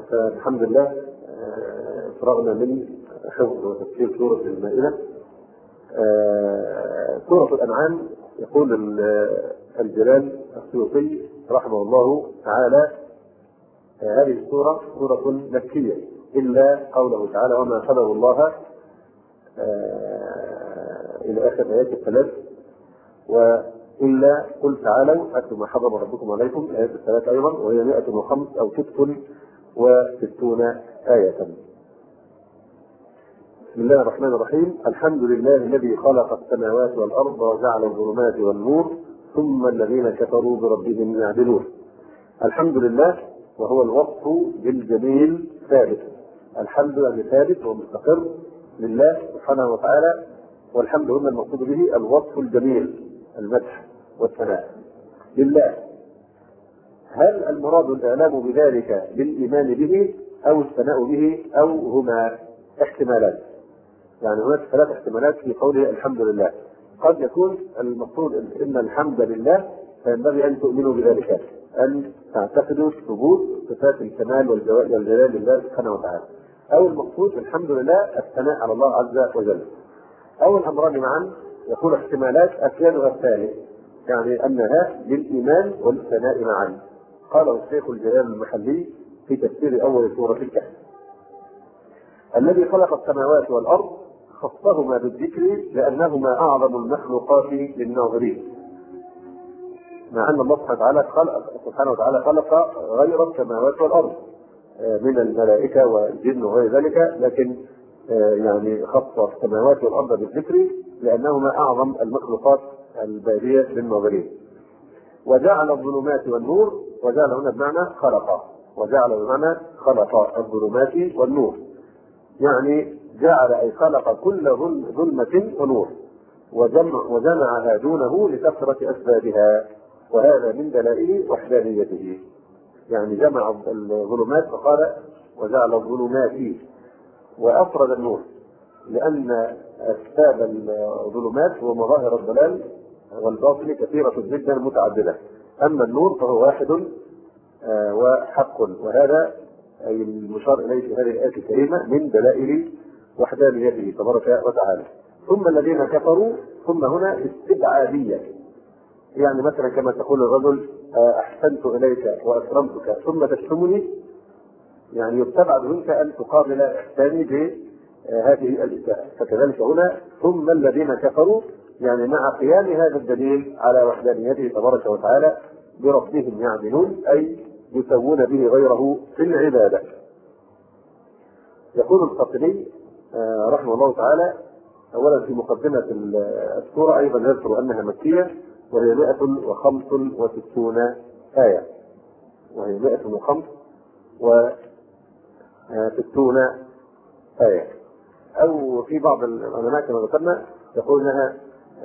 فالحمد لله فرغنا من حفظ وتفسير سورة المائدة. سورة الأنعام يقول الجلال السيوطي رحمه الله تعالى: هذه السورة سورة مكية إلا قوله تعالى: وما قدر الله إلى آخر آيات الثلاث، وإلا قل تعالوا أتلوا ما حرم ربكم عليكم، آيات الثلاث أيضا، وهي 105 أو 66 آية. بسم الله الرحمن الرحيم. الحمد لله الذي خلق السماوات والأرض وجعل الظلمات والنور ثم الذين كفروا بربهم يعدلون. الحمد لله وهو الوصف بالجميل ثابت. الحمد لله ثابت ومستقر لله سبحانه وتعالى، والحمد هنا المقصود به الوصف الجميل، المدح والثناء لله. هل المراد الإعلام بذلك بالإيمان به أو الثناء به أو هما؟ احتمالات، يعني هناك ثلاث احتمالات في قوله الحمد لله. قد يكون المقصود إن الحمد لله فينبغي أن تؤمنوا بذلك، أن تعتقدوا ثبوت صفات الكمال والجلال لله سبحانه وتعالى، أو المقصود الحمد لله الثناء على الله عز وجل، أو الأمران معا. يكون احتمالات أكيانها الثاني، يعني أنها للإيمان والثناء معا. قاله الشيخ الجلال المحلي في تفسير أول سورة الكهف: الذي خلق السماوات والأرض خصهما بالذكر لأنهما أعظم المخلوقات للناظرين، مع أن الله سبحانه وتعالى خلق غير السماوات والأرض من الملائكة والجن وغير ذلك، لكن يعني خص السماوات والأرض بالذكر لأنهما أعظم المخلوقات البادية للناظرين. وجعل الظلمات والنور، وجعل هنا بمعنى خلق، وجعل بمعنى خلق الظلمات والنور، يعني جعل أي خلق كل ظلمة ونور وجمعها دونه لكثرة أسبابها، وهذا من دلائل وحدانيته. يعني جمع الظلمات فقال وجعل الظلمات، وأفرد النور لأن أسباب الظلمات ومظاهر الضلال والباطل كثيرة جدا متعددة، أما النور فهو واحد وحق، وهذا أي المشار إليه في هذه الآية الكريمة من دلائل وحدانيته تبارك وتعالى. ثم الذين كفروا، ثم هنا استبعادية، يعني مثلا كما تقول الرجل أحسنت إليك وأكرمتك ثم تشتمني، يعني يستبعد منك أن تقابل إحساني بهذه الإساءة. فكذلك هنا ثم الذين كفروا، يعني مع قيام هذا الدليل على وحدانيته تبارك وتعالى بربهم يعدلون، أي يسوون به غيره في العبادة. يقول القاطبي رحمه الله تعالى أولا في مقدمة السورة أيضا يذكر أنها مكية، وهي 165 آية، وهي 165 آية، أو في بعض العلماء كما ذكرنا يقول أنها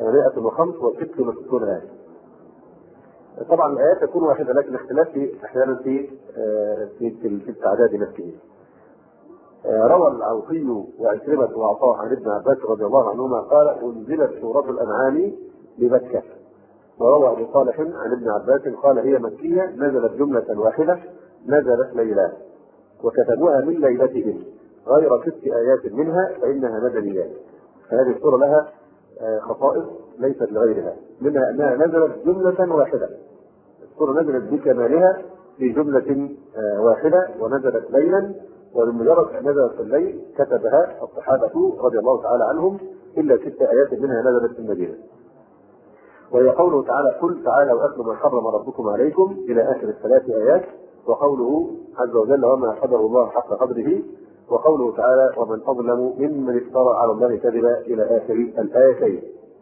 165 آية. طبعا الآيات تكون واحدة، لكن اختلاف أحيانا في التعداد نفسه. روى العوفي وعكرمة وعطاء عن ابن عباس رضي الله عنهما قال: أنزلت سورة الأنعام بمكة. وروى أبو صالح عن ابن عباس قال: هي مكية، نزلت جملة واحدة، نزلت ليلة، وكتبوها من ليلتهم، غير 6 آيات منها فإنها مدنيات. فهذه السورة لها خصائص ليست لغيرها، منها أنها نزلت جملة واحدة. السورة نزلت بكمالها في جملة واحدة، ونزلت ليلا، وبمجرد أن نزلت في الليل كتبها الصحابة رضي الله تعالى عنهم، إلا 6 آيات منها نزلت في المدينة. وهي قوله تعالى: قل تعالوا أتلوا ما حرم ربكم عليكم إلى آخر ال3 آيات، وقوله عز وجل: وما قدر الله حق قدره، وقوله تعالى: ومن أظلم ممن افترى على الله كذبا إلى آخر الآيتين.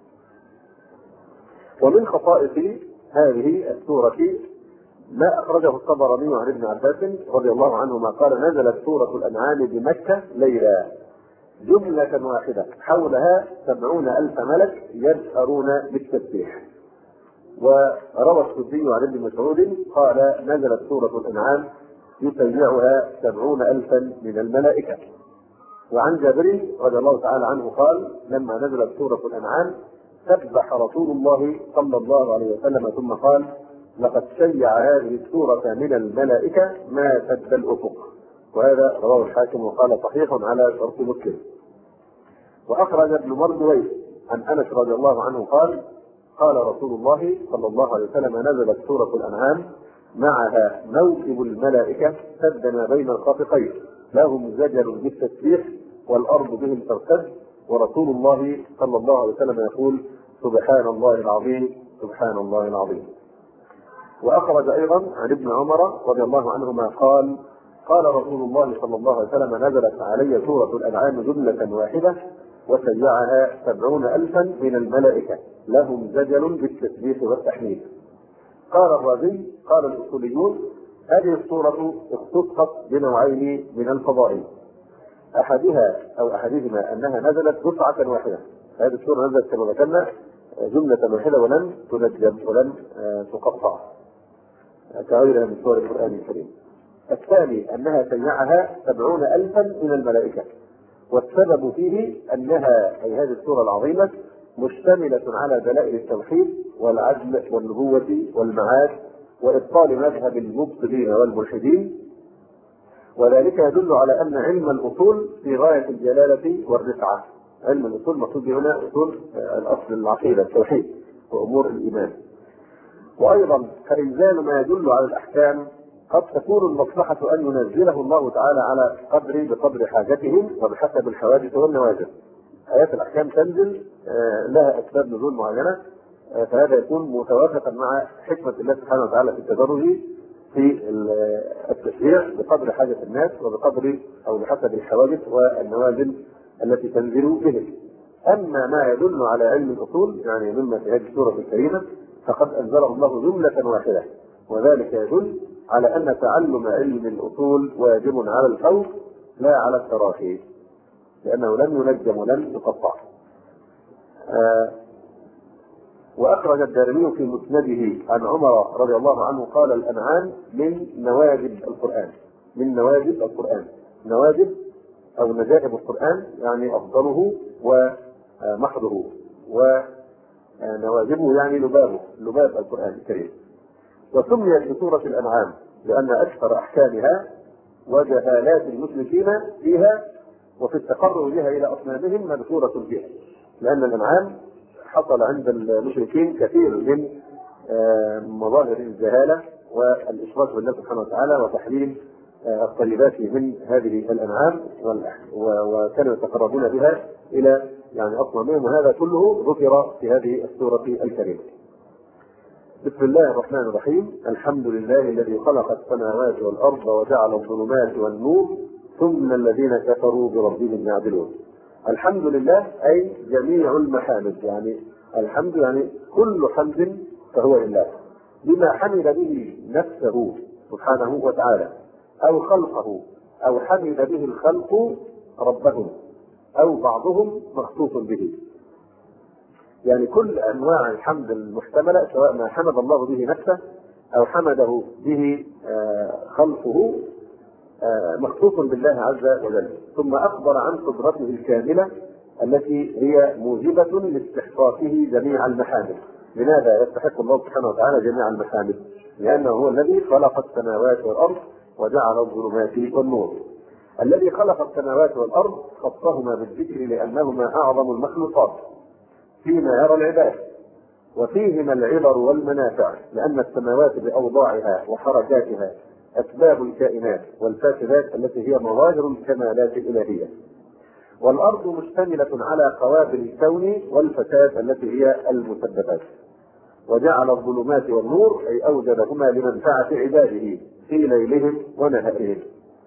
ومن خصائص هذه السورة ما أخرجه الطبراني عن ابن عباس رضي الله عنهما قال: نزلت سورة الأنعام بمكة ليلة، جملة واحدة، حولها 70,000 ملك يجهرون بالتسبيح. وروى السدي عن ابن مسعود قال: نزلت سورة الأنعام يتبعها 70,000 من الملائكة. وعن جابر رضي الله تعالى عنه قال: لما نزلت سورة الأنعام سبح رسول الله صلى الله عليه وسلم ثم قال: لقد شيع هذه السورة من الملائكة ما سد الأفق، وهذا رواه الحاكم وقال صحيح على شرط مسلم. وأخرج ابن مردويه عن أنس رضي الله عنه قال: قال رسول الله صلى الله عليه وسلم: نزلت سورة الأنعام معها موكب الملائكة سد ما بين الخافقين، لهم زجر بالتسبيح والأرض بهم ترتد، ورسول الله صلى الله عليه وسلم يقول: سبحان الله العظيم، سبحان الله العظيم. وأخرج أيضا عن ابن عمر رضي الله عنهما قال: قال رسول الله صلى الله عليه وسلم: نزلت علي سورة الأنعام جملة واحدة وشيعها 70,000 من الملائكة، لهم زجل بالتسبيح والتحميد. قال الرازي: قال الأصوليون: هذه السورة اختصت بنوعين من الفضائل، أحدها أو أحدهما أنها نزلت دفعة واحدة. هذه السورة نزلت كما ذكرنا جملة واحدة ولم تنجم ولم تقطع كغيرها من سور القرآن الكريم. الثاني أنها شيعها 70,000 من الملائكة، والسبب فيه أنها أي هذه السورة العظيمة مشتملة على دلائل التوحيد والعدل والنبوة والمعاد وإبطال مذهب المبطلين والملحدين، وذلك يدل على أن علم الأصول في غاية الجلالة والرفعة. علم الأصول مقصود هنا أصول الأصل العقيدة التوحيد وأمور الإيمان. وأيضا فإنزال ما يدل على الأحكام قد تكون المصلحة أن ينزله الله تعالى على بقدر حاجتهم وبحسب الحوادث والنوازل. آيات الأحكام تنزل لها أسباب نزول معينة، فهذا يكون متوافقا مع حكمة الله سبحانه وتعالى في التدرج في التشريع بقدر حاجة الناس وبقدر أو بحسب الحوادث والنوازل التي تنزل بهم. أما ما يدل على علم الأصول يعني مما في هذه السورة الكريمة فقد أنزله الله جملة واحدة، وذلك يدل على أن تعلم علم الأصول واجب على الفور لا على التراخي، لأنه لم ينجم ولم يقطع. وأخرج الدارمي في مسنده عن عمر رضي الله عنه قال: الأنعام من نواجذ القرآن، من نواجذ القرآن. نواجذ أو نجائب القرآن يعني أفضله ومحضه، ونواجذه يعني لبابه، لباب القرآن الكريم. وسميت بسورة الأنعام لأن أكثر أحكامها وجهالات المشركين فيها وفي التقرب بها إلى أصنامهم مذكورة فيها، لأن الأنعام حصل عند المشركين كثير من مظاهر الجهالة والإشراك بالله سبحانه وتعالى وتحليل الطيبات من هذه الأنعام، وكانوا يتقربون بها إلى يعني أصنامهم، وهذا كله ذكر في هذه السورة الكريمة. بسم الله الرحمن الرحيم. الحمد لله الذي خلق السماوات والأرض وجعل الظلمات والنور ثم الذين كفروا بربهم يعدلون. الحمد لله أي جميع المحامد، يعني الحمد يعني كل حمد فهو لله بما حمد به نفسه سبحانه وتعالى أو خلقه أو حمد به الخلق ربهم أو بعضهم مخصوص به. يعني كل أنواع الحمد المحتملة سواء ما حمد الله به نفسه أو حمده به خلقه مخصوص بالله عز وجل. ثم أخبر عن قدرته الكاملة التي هي موجبة لاستحقاقه جميع المحامد. لماذا يستحق الله سبحانه وتعالى جميع المحامد؟ لأنه هو الذي خلق السماوات والأرض وجعل الظلمات والنور. الذي خلق السماوات والأرض خصهما بالذكر لأنهما أعظم المخلوقات فيما يرى العباد وفيهما العبر والمنافع، لأن السماوات بأوضاعها وحركاتها أسباب الكائنات والفاسدات التي هي مظاهر الكمالات الإلهية. والأرض مشتملة على قوابل الكون والفساد التي هي المسببات. وجعل الظلمات والنور أي أوجدهما لمنفعة عباده في ليلهم ونهارهم.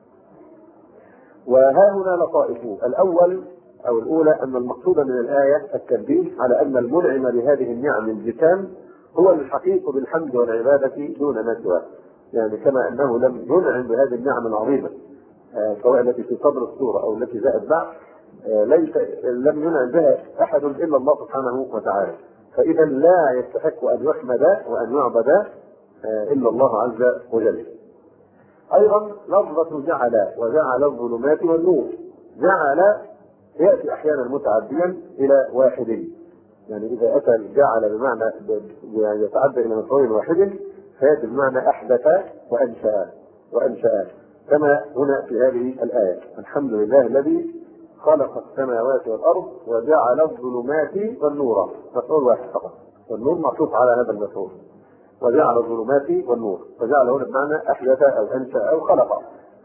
وها هنا لطائف. الأول أو الأولى أن المقصود من الآية التنبيه على أن المنعم بهذه النعم الجسام هو الحقيق بالحمد والعبادة دون ما سواه. يعني كما أنه لم ينعم بهذه النعم العظيمة سواء التي في صدر السورة أو التي جاءت بعد لم ينعم بها أحد إلا الله سبحانه وتعالى، فإذا لا يستحق أن يحمد وأن يعبد إلا الله عز وجل. أيضا لفظة جعل وجعل الظلمات والنور. جعل يأتي أحيانا متعديا إلى واحد، يعني إذا أتى جعل بمعنى يتعدى إلى مفعول واحد فيأتي بمعنى أحدث وأنشأ. كما هنا في هذه الآية: الحمد لله الذي خلق السماوات والأرض وجعل الظلمات والنور. مفعول واحد فقط، والنور معطوف على هذا المفعول، وجعل الظلمات والنور، فجعل هنا بمعنى أحدث أو أنشأ أو خلق.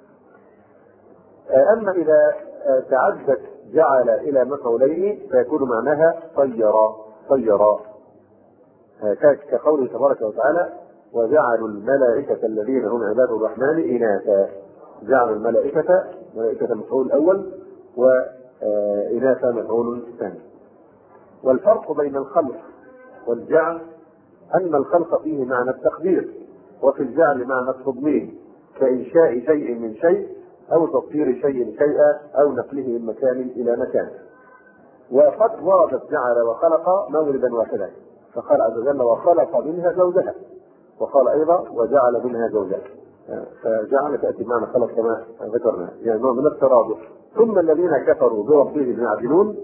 أما إذا تعدت جعل إلى مفعولين فيكون معناها طيرا كقوله تبارك وتعالى: وجعلوا الملائكة الذين هم عباد الرحمن إناثا. جعلوا الملائكة مفعول الأول، وإناثا مفعول ثاني. والفرق بين الخلق والجعل أن الخلق فيه معنى التقدير، وفي الجعل معنى التضمين، كإنشاء شيء من شيء، أو تطهير شيء شيئا، أو نقله من مكان إلى مكان. وقد وردت جعل وخلق موردا واحدا، فقال عز وجل: وخلق منها زوجها، وقال أيضا: وجعل منها زوجها. فجعل تأتي معنى خلق كما ذكرنا، يعني نوع من الترادف. ثم الذين كفروا بربهم يعدلون.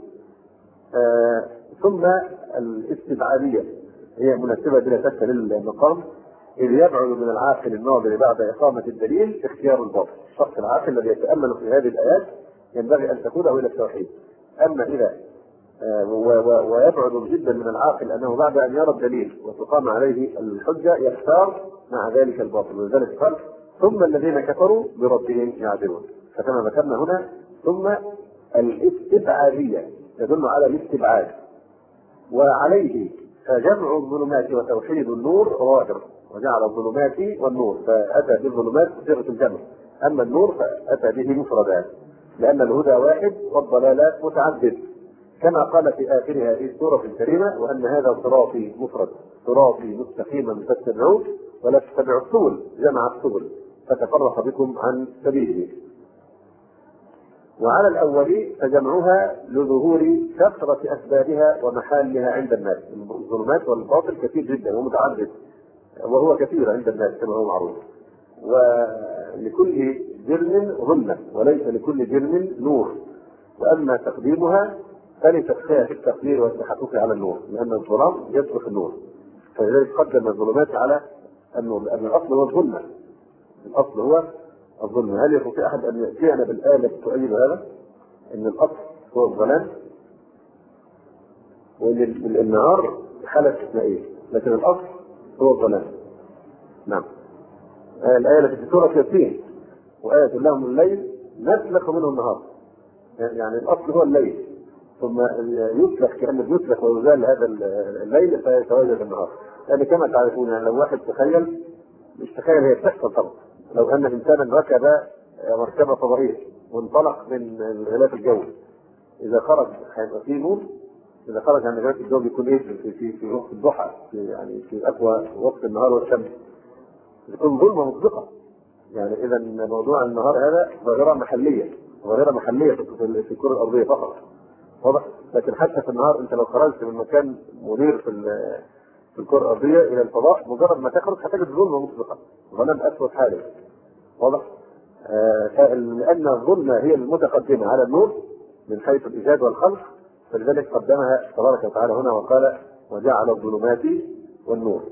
ثم الاستبعادية هي مناسبة بلا شك للمقام، إذ يبعد من العاقل الناظر بعد إقامة الدليل اختيار الباطل. الشخص العاقل الذي يتأمل في هذه الآيات ينبغي أن تقوده إلى التوحيد. أما إذا ويبعد جدا من العاقل أنه بعد أن يرى الدليل وتقام عليه الحجة يختار مع ذلك الباطل. ولذلك قال: ثم الذين كفروا بربهم يعدلون. فكما ذكرنا هنا ثم الاستبعادية تدل على الاستبعاد، وعليه فجمع الظلمات وتوحيد النور ظاهر، وجعل الظلمات والنور، فأتى بالظلمات بصيغة الجمع. أما النور فأتى به مفردا، لأن الهدى واحد والضلالات متعدد، كما قال في آخر هذه السورة الكريمة: وأن هذا صراطي مفرد، صراطي مستقيما فاتبعوه ولا تتبعوا السبل، جمع السبل، فتفرق بكم عن سبيله. وعلى الأول فجمعها لظهور كثرة أسبابها ومحالها عند الناس. الظلمات والباطل كثير جدا ومتعدد، وهو كثير عند الناس كما هو معروف. ولكل جرم ظلمة، وليس لكل جرم نور. وأما تقديمها فلتخفيها في التقدير والتحقق على النور، لأن الظلام يسبق النور، فلذلك قدم الظلمات على النور، لأن الأصل هو الظلمة. الأصل هو الظلمة. هل يستطيع أحد أن يأتينا بالآية تؤيد هذا؟ أن الأصل هو الظلام، وأن النهار حالة استثنائية، لكن الأصل هو الظلام. نعم. الآية التي في سورة ياسين: وآية لهم الليل نسلخ منه النهار. يعني الأصل هو الليل، ثم يسلخ كأنه يسلخ ويزال هذا الليل فيتواجد النهار. يعني كما تعرفون، يعني لو واحد تخيل، مش تخيل، هي بتحصل طبعا، لو أن إنسانا ركب مركبة فضائية وانطلق من الغلاف الجوي، إذا خرج هيبقى فيه نور. إذا خرج عن الغلاف الجوي بيكون إيه؟ في وقت الضحى، يعني في أقوى وقت النهار والشمس، بتكون ظلمة مطلقة. يعني إذا موضوع النهار هذا ظاهرة محلية في الكرة الأرضية فقط، واضح. لكن حتى في النهار أنت لو خرجت من مكان منير في الكرة الأرضية إلى الفضاء، مجرد ما تخرج هتجد ظلمة مطلقة، ظلام أسود حالي، واضح. لأن الظلمة هي المتقدمة على النور من حيث الإيجاد والخلق، فلذلك قدمها تبارك وتعالى هنا وقال: وجعل الظلمات والنور.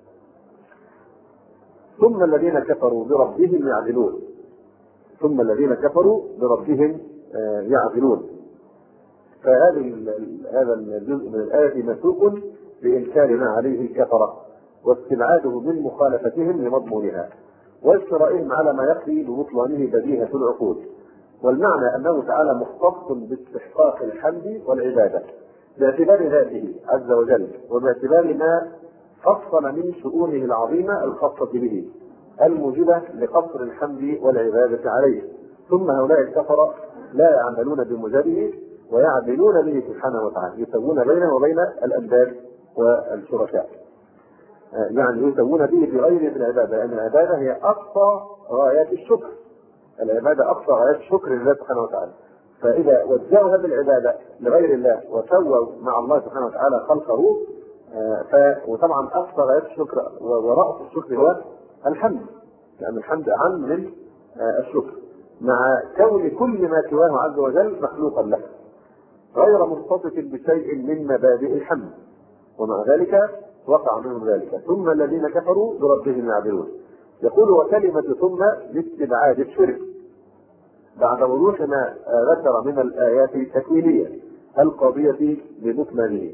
ثم الذين كفروا بربهم يعدلون. ثم الذين كفروا بربهم يعدلون. هذا الجزء من الآية مسوق بإنكار ما عليه الكفرة، واستبعاده من مخالفتهم لمضمونها، واجترائهم على ما يقضي ببطلانه بديهة العقول. والمعنى أنه تعالى مختص باستحقاق الحمد والعبادة باعتبار ذاته عز وجل، وباعتبار ما فصل من شؤونه العظيمة الخاصة به الموجبة لقصر الحمد والعبادة عليه. ثم هؤلاء الكفرة لا يعملون بموجبه ويعدلون به سبحانه وتعالى، يسوون بينه وبين الأنداد والشركاء، يعني يسوون به بغيره في العبادة، لأن العبادة هي أقصى غايات الشكر. العبادة أقصى غايات الشكر لله سبحانه وتعالى. فإذا وجهوا هذه العبادة لغير الله وسووا مع الله سبحانه وتعالى خلقه، وطبعا أقصى غايات الشكر ورأس الشكر هو الحمد، لأن الحمد أعم من الشكر، مع كون كل ما سواه عز وجل مخلوقا له غير متصف بشيء من مبادئ الحمد، ومع ذلك وقع منهم ذلك. ثم الذين كفروا بربهم يعدلون. يقول وكلمة ثم لاستبعاد الشرك بعد وضوح ما ذكر من الآيات التكوينية القاضية بمكمله.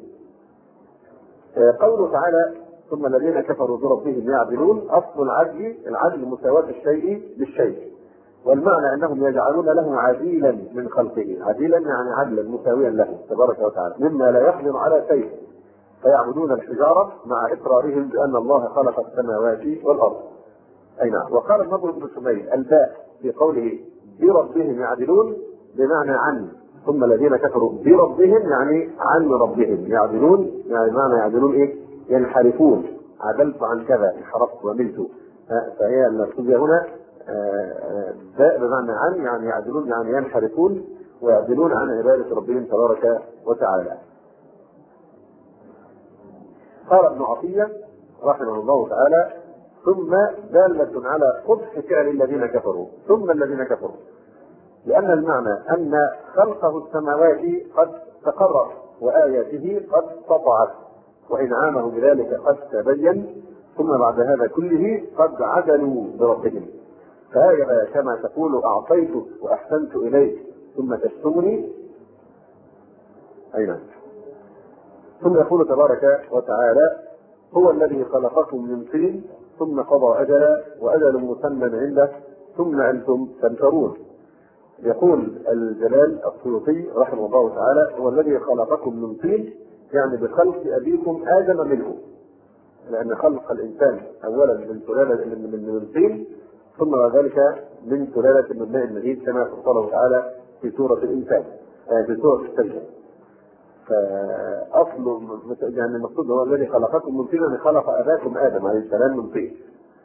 قوله تعالى ثم الذين كفروا بربهم يعدلون، أصل العدل مساواة الشيء بالشيء، والمعنى أنهم يجعلون له عديلا من خلقه، عديلا يعني عدلا مساويا له تبارك وتعالى مما لا يقدر على شيء، فيعبدون الحجارة مع إقرارهم بأن الله خلق السماوات والأرض. أي نعم. وقال النضر بن شميل الباء في قوله بربهم يعدلون بمعنى عن، ثم الذين كفروا بربهم يعني عن ربهم، يعدلون يعني معنى يعدلون ايه؟ ينحرفون، عدلت عن كذا، انحرفت وملت. فهي المقصودة هنا باء بمعنى عن يعني يعدلون يعني ينحرفون ويعدلون عن عبادة ربهم تبارك وتعالى. قال ابن عطية رحمه الله تعالى ثم دالة على قبح فعل الذين كفروا، ثم الذين كفروا، لأن المعنى أن خلقه السماوات قد تقرر وآياته قد سطعت وإنعامه بذلك قد تبين، ثم بعد هذا كله قد عدلوا بربهم. فهذا كما تقول أعطيتك وأحسنت إليك ثم تشتمني. أين ثم يقول تبارك وتعالى هو الذي خلقكم من طين ثم قضى أجلا وأجل مسمى عنده ثم أنتم تمترون. يقول الجلال السيوطي رحمه الله تعالى هو الذي خلقكم من طين يعني بخلق أبيكم آدم منه، لأن خلق الإنسان أولا من سلالة من طين ثم بعد ذلك من سلالة من ماء مهين كما قال تعالى في سورة الإنسان في سورة السجدة. فأصل يعني المقصود هو الذي خلقكم من طين يعني خلق أباكم آدم عليه السلام من طين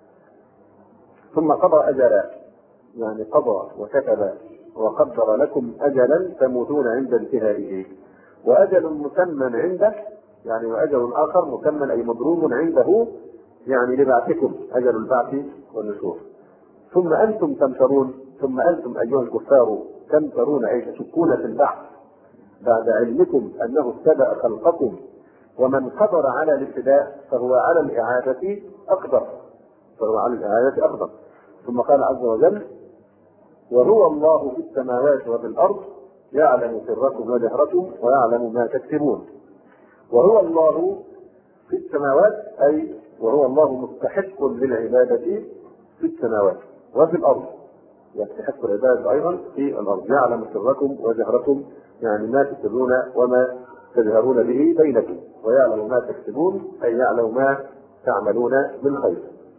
ثم قضى أجلا يعني قضى وكتب وقدر لكم أجلا تموتون عند انتهائه، وأجل مسمى عنده يعني وأجل آخر مسمى أي مضروب عنده يعني لبعثكم أجل البعث والنشور. ثم أنتم تمترون، ثم أنتم أيها الكفار تمترون أي تشكون في البعث بعد علمكم أنه ابتدأ خلقكم، ومن قدر على الابتداء فهو على الإعادة أقدر. ثم قال عز وجل وهو الله في السماوات وفي الأرض يعلم سركم وجهركم ويعلم ما تكسبون. وهو الله في السماوات أي وهو الله مستحق للعبادة في السماوات وفي الأرض، يستحق العبادة أيضا في الأرض، يعلم سركم وجهركم يعني ما تسرون وما تجهرون به بينكم، ويعلم ما تكسبون أي يعلم ما تعملون من خير.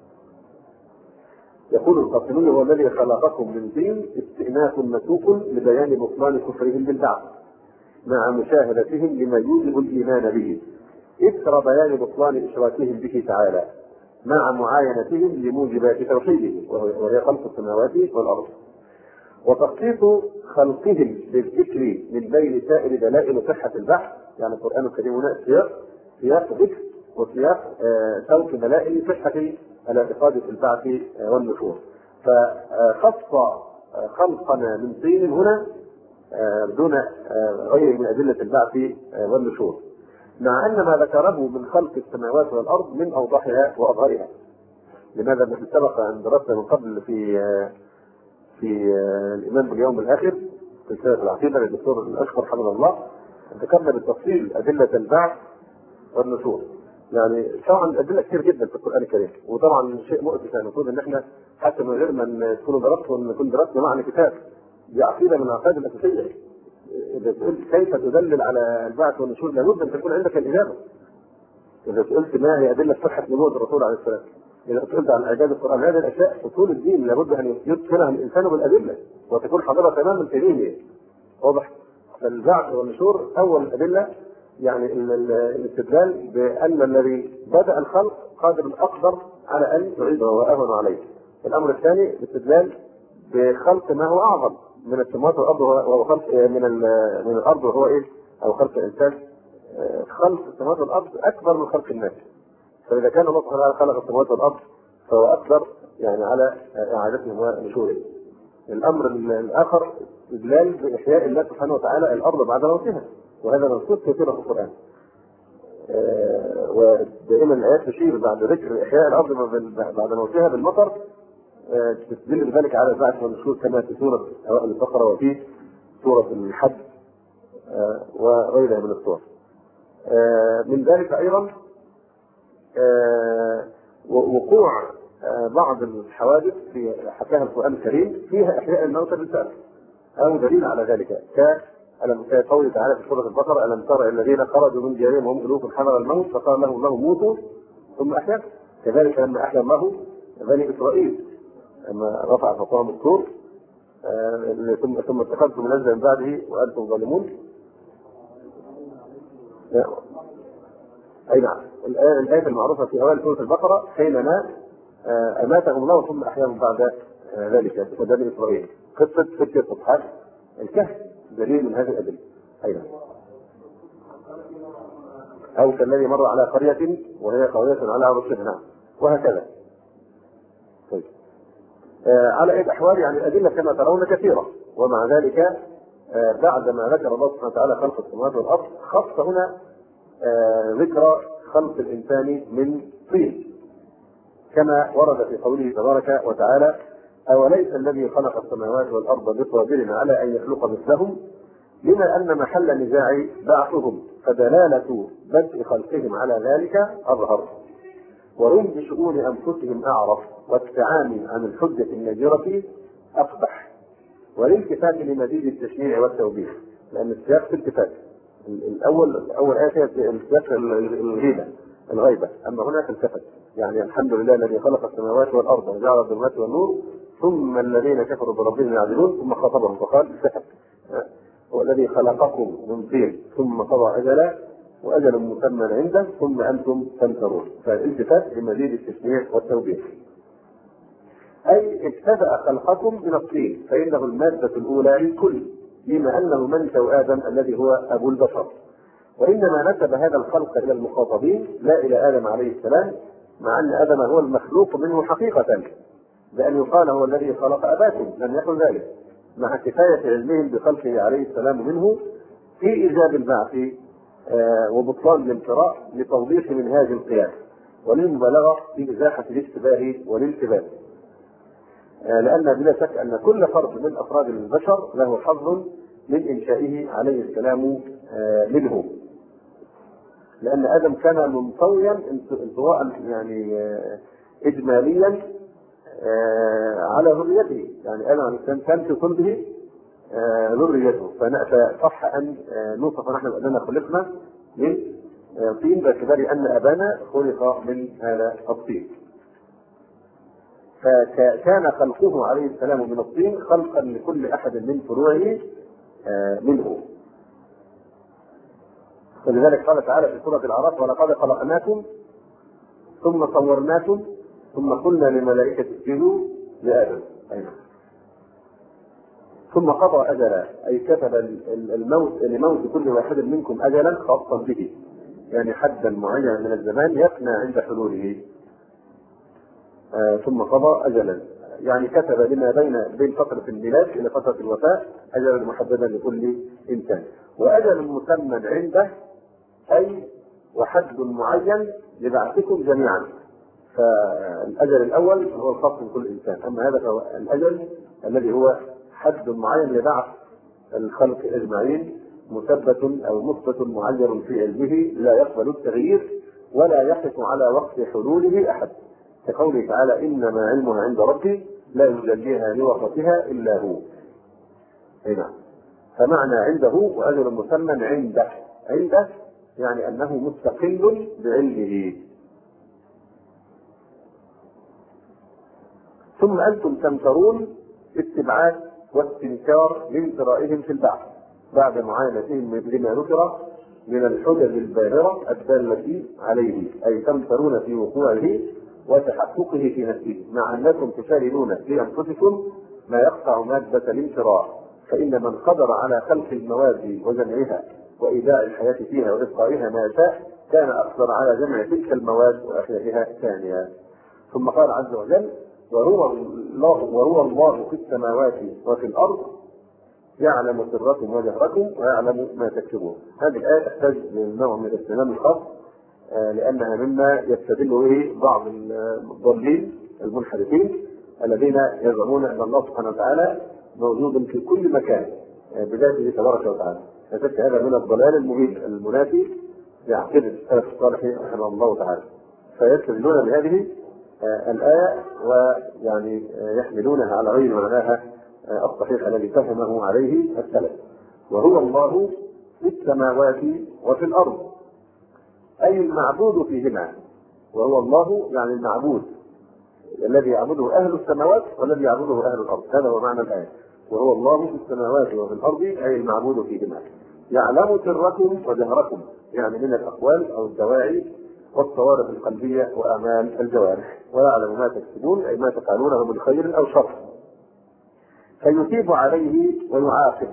يقول القاسمي هو الذي خلقكم من طين استئناف مسوق لبيان بطلان كفرهم بالبعث مع مشاهدتهم لما يوجب الإيمان به، إثر بيان بطلان إشراكهم به تعالى مع معاينتهم لموجبات توحيده وهي خلق السماوات والأرض. وتخصيص خلقهم بالذكر من بين سائر دلائل صحة البحث، يعني القرآن الكريم هنا سياق ذكر وسياق سوق دلائل صحة الاعتقاد في البعث والنشور. فخص خلقنا من طين هنا دون غير من أدلة البعث والنشور، مع أن ما ذكره من خلق السماوات والأرض من أوضحها وأظهرها. لماذا؟ مثل سبق أن درسنا من قبل في الإيمان باليوم الآخر في سلسلة العقيدة للدكتور الأشقر حفظه الله، ذكرنا بالتفصيل أدلة البعث والنشور. يعني طبعا أدلة كثير جدا في القرآن الكريم، وطبعا شيء مؤسف يعني المفروض إن إحنا حتى من غير ما تكونوا درستوا نكون درسنا معنى كتاب، دي عقيدة من العقائد الأساسية. إذا سئلت كيف تدلل على البعث والنشور لابد أن تكون عندك الإجابة. إذا سئلت ما هي أدلة صحة نبوة الرسول عليه السلام، إذا سئلت عن إعجاز القرآن، هذه الأشياء أصول الدين لابد أن يتقنها الإنسان بالأدلة وتكون حاضرة تماما في ذهنه. واضح؟ فالبعث والنشور أول الأدلة يعني الاستدلال بأن الذي بدأ الخلق قادر أقدر على أن يعيده وأهون عليه. الأمر الثاني الاستدلال بخلق ما هو أعظم من السماوات والأرض وهو خلق من الأرض وهو إيه؟ أو خلق الإنسان. خلق السماوات والأرض أكبر من خلق الناس، فإذا كان الله سبحانه وتعالى خلق السماوات والأرض فهو أكبر يعني على إعادتهم ونشورهم. الأمر الآخر استدلال بإحياء الله سبحانه وتعالى الأرض بعد موتها، وهذا منصوص كثيرا في القرآن. ودائما الآيات تشير بعد ذكر إحياء الأرض بعد موتها بالمطر تدل بذلك على البعث والنشور كما في سورة أوائل البقرة وفي سورة الحج وغيرها من السور. من ذلك أيضا وقوع بعض الحوادث في حكاها القرآن الكريم فيها إحياء الموتى بالفعل أو دليل على ذلك، كقوله تعالى في سورة البقرة: ألم تر الذين خرجوا من ديارهم وهم ألوف حذر الموت فقال لهم الله موتوا ثم أحيا. كذلك لما أحيا الله بني إسرائيل لما رفع فوقهم الطور ثم اتخذتم من من بعده وأنتم ظالمون. أي نعم، الآية المعروفة في أوائل سورة البقرة: حينما أماتهم الله ثم أحياهم بعد ذلك في بني إسرائيل. قصة فتية أصحاب الكهف دليل من هذه الأدلة. أي نعم. أو كالذي مر على قرية وهي خاوية على عروشها، نعم، وهكذا. طيب. على أي الأحوال يعني الأدلة كما ترون كثيرة، ومع ذلك بعدما ذكر الله سبحانه وتعالى خلق السماوات والأرض خص هنا ذكر خلق الإنسان من طين، كما ورد في قوله تبارك وتعالى: أوليس الذي خلق السماوات والأرض بقادر على أن يخلق مثلهم، لما أن محل نزاع بعثهم، فدلالة بدء خلقهم على ذلك أظهر، ورم بشؤون أنفسهم أعرف، والتعامي عن الحجة النادرة أقبح، والالتفات لمزيد التشريع والتوبيخ، لأن السياق في التفات. أول آية السياق الغيبة، أما هنا التفت، يعني الحمد لله الذي خلق السماوات والأرض وجعل الظلمات والنور ثم الذين كفروا بربهم يعدلون، ثم خاطبهم فقال: التفت، هو الذي خلقكم من طين ثم قضى أجلا وأجل مسمى عنده ثم أنتم تمترون، فالالتفات لمزيد التشريع والتوبيخ. أي ابتدأ خلقكم من الطين فإنه المادة الأولى للكل، بما أنه منشأ آدم الذي هو أبو البشر، وإنما نسب هذا الخلق إلى المخاطبين لا إلى آدم عليه السلام، مع أن آدم هو المخلوق منه حقيقة، بأن يقال هو الذي خلق أباكم، لم يكن ذلك، مع كفاية علمهم بخلقه عليه السلام منه في إيجاب البعث وبطلان الامتراء لتوضيح منهاج القياس وللمبالغة في إزاحة الاشتباه والالتباس. لأن بلا شك أن كل فرد من أفراد البشر له حظ من إنشائه عليه السلام منه، لأن آدم كان منطويا انطواء يعني إجماليا على ذريته، يعني آدم عليه السلام كان في قلبه ذريته، فصح أن نوصف نحن بأننا خلقنا من طين، باعتبار أن أبانا خلق من هذا الطين. فكان خلقه عليه السلام من الطين خلقا لكل أحد من فروعه منه. ولذلك قال تعالى في سورة الأعراف: ولقد خلقناكم ثم صورناكم ثم قلنا للملائكة اسجدوا لآدم. ثم قضى أجلا، أي كتب الموت لموت كل واحد منكم أجلا خاصا به، يعني حدا معين من الزمان يفنى عند حلوله. ثم قضى أجلا، يعني كتب لما بين فترة الميلاد إلى فترة الوفاة أجلا محددا لكل إنسان، وأجل مسمى عنده، أي وحد معين لبعثكم جميعا. فالأجل الأول هو الخاص بكل إنسان، أما هذا فهو الأجل الذي هو حد معين لبعث الخلق أجمعين، مثبت أو مثبت معين في علمه لا يقبل التغيير ولا يقف على وقت حلوله أحد، كقوله تعالى: إنما علمها عند ربي لا يجليها لوقتها إلا هو. هنا فمعنى عنده وأجل مسمى عنده يعني أنه مستقل بعلمه. ثم أنتم تمترون استبعاد واستنكار لانترائهم في البعث بعد معاينتهم لما نكر من الحجج الباهرة الدالة عليه، أي تمترون في وقوعه وتحققه في نفسه، مع أنكم تشاهدون في أنفسكم ما يقطع مادة الانتراء، فإن من قدر على خلق المواد وجمعها وإيداء الحياة فيها وإبقائها ما شاء كان أقدر على جمع تلك المواد وأحيائها ثانية. ثم قال عز وجل: وهو الله في السماوات وفي الأرض يعلم سركم وجهركم ويعلم ما تكتبون. هذه الآية تحتاج لنوع من الاهتمام الخاص، لأنها مما يستدل به بعض الضالين المنحرفين الذين يزعمون ان الله سبحانه وتعالى موجود في كل مكان بذاته تبارك وتعالى. فشك هذا من الضلال المبين المنافي لعقيده السلف الصالح رحمه الله تعالى. فيستدلون بهذه الآية ويعني يحملونها على غير معناها الصحيح الذي فهمه عليه السلف. وهو الله في السماوات وفي الأرض، أي المعبود فيهما. وهو الله يعني المعبود الذي يعبده أهل السماوات والذي يعبده أهل الأرض، هذا هو معنى الآية. وهو الله في السماوات وفي الأرض أي المعبود فيهما، يعلم سركم وجهركم، يعني من الأقوال أو الدواعي والصوارف القلبية وأعمال الجوارح، ويعلم ما تكسبون أي ما تفعلونه من خير أو شر، فيثيب عليه ويعاقب.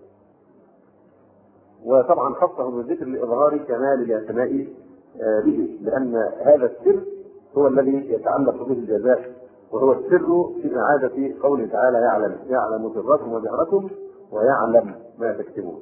وطبعا خصه بالذكر لإظهار كمال الاعتناء به، لأن هذا السر هو الذي يتعلق به الجزاء، وهو السر في إعادة قوله تعالى يعلم سركم وجهركم ويعلم ما تكتبون.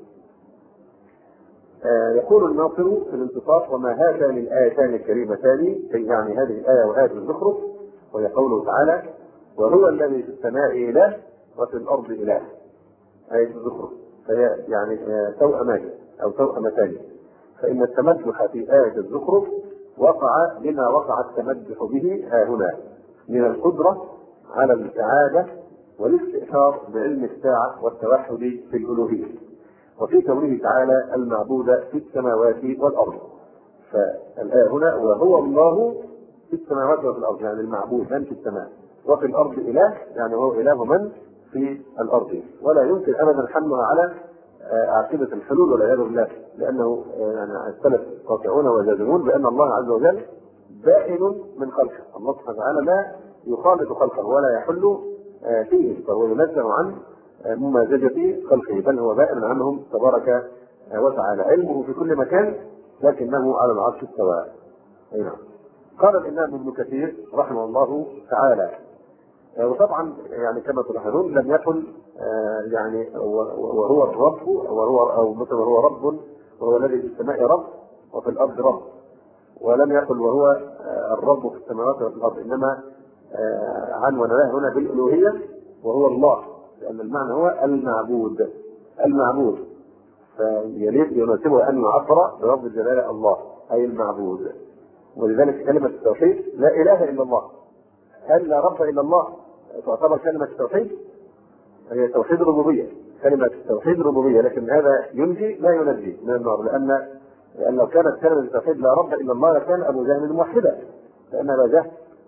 يقول الناصر في الانتصاف: وما هاتان الآيتان الكريمتان، يعني هذه الآية وآية الزخرف، وهي قوله تعالى: وهو الذي في السماء إله وفي الأرض إله، آية الزخرف، فهي يعني توأمان أو توأمتان. فإن التمدح في آية الزخرف وقع لما وقع التمدح به هنا من القدرة على الإعادة والاستئثار بعلم الساعة والتوحد في الألوهية، وفي كونه تعالى المعبود في السماوات والأرض. فالآية هنا: وهو الله في السماوات وفي الأرض، يعني المعبود من في السماء، وفي الأرض إله، يعني هو إله من في الأرض. ولا يمكن أبدا حملها على عقيدة الحلول والعياذ بالله، لأنه يعني السلف قاطعون وجازمون بأن الله عز وجل بائن من خلقه. الله سبحانه وتعالى لا يخالط خلقه ولا يحل فيه، فهو ينزه عن ممازجة خلقه، بل هو بائن عنهم تبارك وتعالى. علمه في كل مكان لكنه على العرش استوى. نعم. قال الإمام ابن كثير رحمه الله تعالى، وطبعا يعني كما تلاحظون لم يقل يعني وهو الرب، او مثلا هو رب، وهو الذي في السماء رب وفي الارض رب، ولم يقل وهو الرب في السماوات وفي الارض، انما عنون له هنا بالالوهيه وهو الله، لان المعنى هو المعبود. المعبود يناسبه ان يعبر برب الجلال الله، اي المعبود. ولذلك كلمه التوحيد لا اله الا الله، هل لا رب الا الله تعتبر كلمه التوحيد؟ هي توحيد الربوبيه، كلمه توحيد الربوبيه، لكن هذا ينجي لا ينجي من النار، لان لو كانت كلمه التوحيد لا رب الا الله لكان ابو جهل موحدا، لان ابا جهل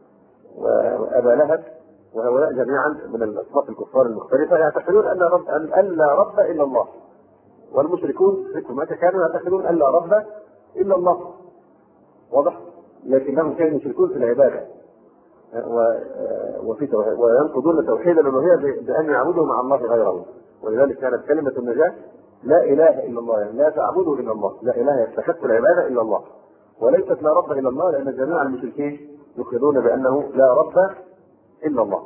وابا لهب وهؤلاء جميعا من الاصناف الكفار المختلفه يعتقدون ان لا رب الا الله، والمشركون في مكه كانوا يعتقدون ان لا رب الا الله، واضح؟ لكنهم كانوا يشركون في العباده وينقضون توحيد الالوهيه بان يعبدوا مع الله غيره. ولذلك كانت كلمه النجاه لا اله الا الله، يعني لا تعبدوا الا الله، لا اله يستحق العباده الا الله، وليست لا رب الا الله، لان جميع المشركين يقرون بانه لا رب الا الله.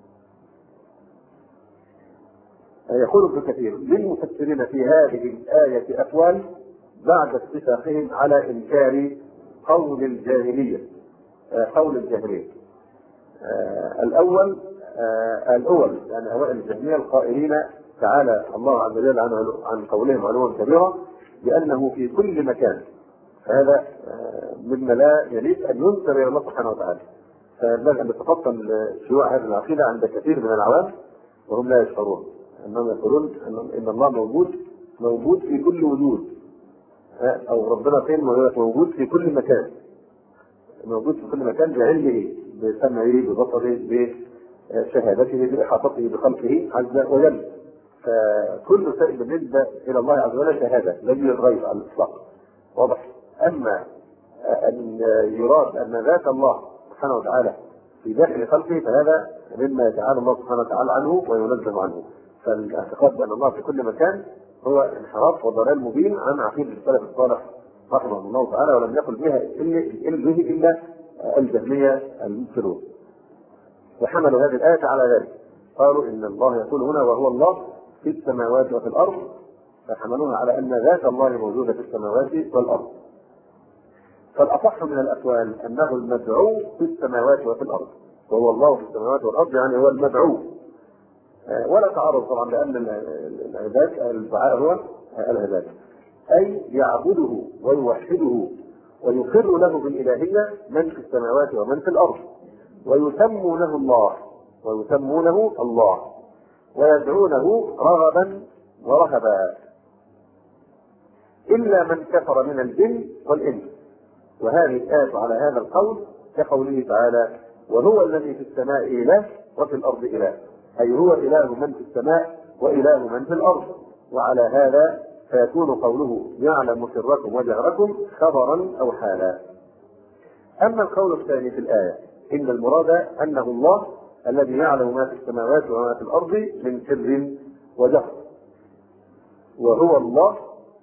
يقول ابن كثير: للمفسرين في هذه الايه اقوال بعد اتفاقهم على انكار قول الجاهليه. الأول يعني أوائل الجهمية القائلين تعالى الله عز وجل عن قولهم علوا كبيرا بأنه في كل مكان، فهذا مما لا يليق أن ينكر إلى الله سبحانه وتعالى. فينبغي أن نتفطن شيوع هذه العقيدة عند كثير من العوام وهم لا يشعرون، أنهم يقولون إن الله موجود في كل وجود، أو ربنا فين موجود في كل مكان، موجود في كل مكان بعلمه بسمعه ببصره بشهادته بإحاطته بخلقه عز وجل. فكل شيء بالنسبة إلى الله عز وجل شهادة لم يتغير على الإطلاق، واضح. أما أن يراد أن ذات الله سبحانه وتعالى في داخل خلقه فهذا مما يتعالى الله سبحانه وتعالى عنه وينزه عنه. فالاعتقاد بأن الله في كل مكان هو انحراف وضلال مبين عن عقيدة السلف الصالح رحمه الله تعالى، ولم يقل بها إلا الجهمية المنكرون، وحملوا هذه الآية على ذلك. قالوا إن الله يقول هنا وهو الله في السماوات وفي الأرض، فحملوها على أن ذات الله موجودة في السماوات والأرض. فالأصح من الأقوال أنه المدعو في السماوات وفي الأرض، وهو الله في السماوات والارض يعني هو المدعو. ولا تعارض طبعا، لان العباد الدعاء هو العباده، اي يعبده ويوحده ويقر له بالالهيه من في السماوات ومن في الارض، ويسمونه الله ويدعونه رغبا ورهبا، الا من كفر من الجن والانس. وهذه الآية على هذا القول كقوله تعالى: وهو الذي في السماء إله وفي الأرض إله، أي هو إله من في السماء وإله من في الأرض. وعلى هذا فيكون قوله يعلم سركم وجهركم خبرا أو حالا. أما القول الثاني في الآية إن المراد أنه الله الذي يعلم ما في السماوات وما في الأرض من سر وجهر، وهو الله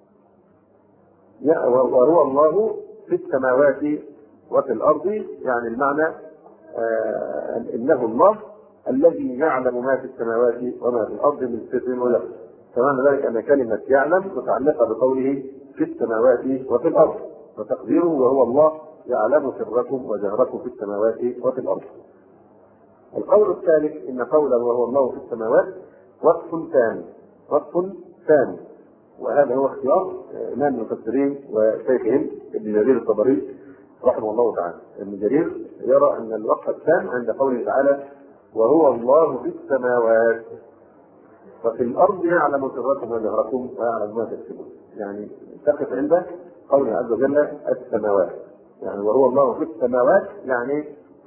في السماوات وفي الأرض، يعني المعنى إنه الله الذي يعلم ما في السماوات وما في الأرض من سر وجهر. فمعنى ذلك أن كلمة يعلم متعلقة بقوله في السماوات وفي الأرض، وتقديره وهو الله يعلم سركم وجهركم في السماوات وفي الأرض. القول الثالث إن قوله وهو الله في السماوات وصف ثاني، وهذا هو اختيار إمام المفسرين وشيخهم ابن جرير الطبري رحمه الله تعالى. ابن جرير يرى أن الوصف الثاني عند قوله تعالى وهو الله في السماوات وفي الأرض يعلم سركم وجهركم ويعلم ما تكسبون، يعني تقف عند قوله عز وجل السماوات، يعني وهو الله في السماوات يعني